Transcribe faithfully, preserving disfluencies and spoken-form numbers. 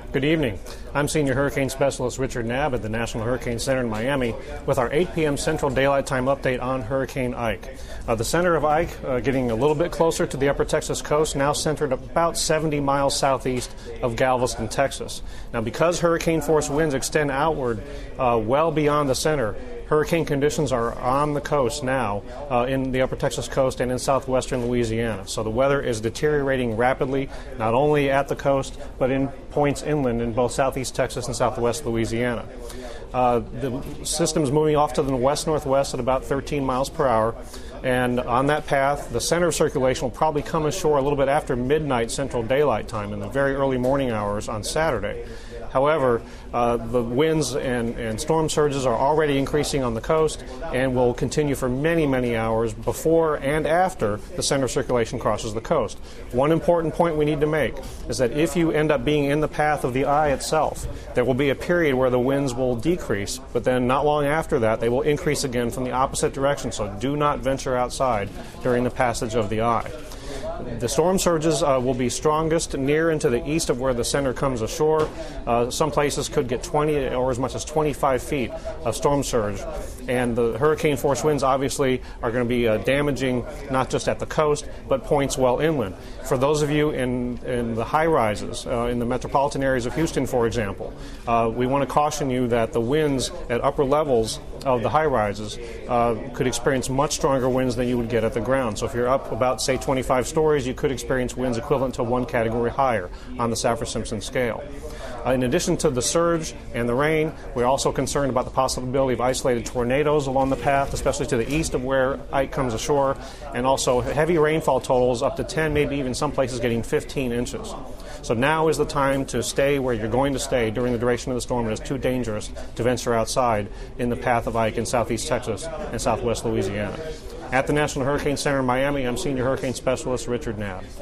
Good evening. I'm Senior Hurricane Specialist Richard Knabb at the National Hurricane Center in Miami with our eight p.m. Central Daylight Time update on Hurricane Ike. Uh, the center of Ike uh, getting a little bit closer to the upper Texas coast, now centered about seventy miles southeast of Galveston, Texas. Now, because hurricane force winds extend outward uh, well beyond the center, hurricane conditions are on the coast now uh, in the upper Texas coast and in southwestern Louisiana. So the weather is deteriorating rapidly, not only at the coast, but in points inland in both southeast Texas and southwest Louisiana. Uh, the system's moving off to the west-northwest at about thirteen miles per hour. And on that path, the center of circulation will probably come ashore a little bit after midnight Central Daylight Time in the very early morning hours on Saturday. However, uh, the winds and, and storm surges are already increasing on the coast and will continue for many, many hours before and after the center of circulation crosses the coast. One important point we need to make is that if you end up being in the path of the eye itself, there will be a period where the winds will decrease, but then not long after that, they will increase again from the opposite direction. So do not venture outside during the passage of the eye. The storm surges uh, will be strongest near and to the east of where the center comes ashore. Uh, some places could get twenty or as much as twenty-five feet of storm surge. And the hurricane force winds obviously are going to be uh, damaging not just at the coast, but points well inland. For those of you in, in the high rises, uh, in the metropolitan areas of Houston, for example, uh, we want to caution you that the winds at upper levels of the high rises uh, could experience much stronger winds than you would get at the ground. So if you're up about, say, twenty-five stories, you could experience winds equivalent to one category higher on the Saffir-Simpson scale. Uh, in addition to the surge and the rain, we're also concerned about the possibility of isolated tornadoes along the path, especially to the east of where Ike comes ashore, and also heavy rainfall totals up to ten, maybe even some places getting fifteen inches. So now is the time to stay where you're going to stay during the duration of the storm. It is too dangerous to venture outside in the path of Ike in southeast Texas and southwest Louisiana. At the National Hurricane Center in Miami, I'm Senior Hurricane Specialist Richard Knabb.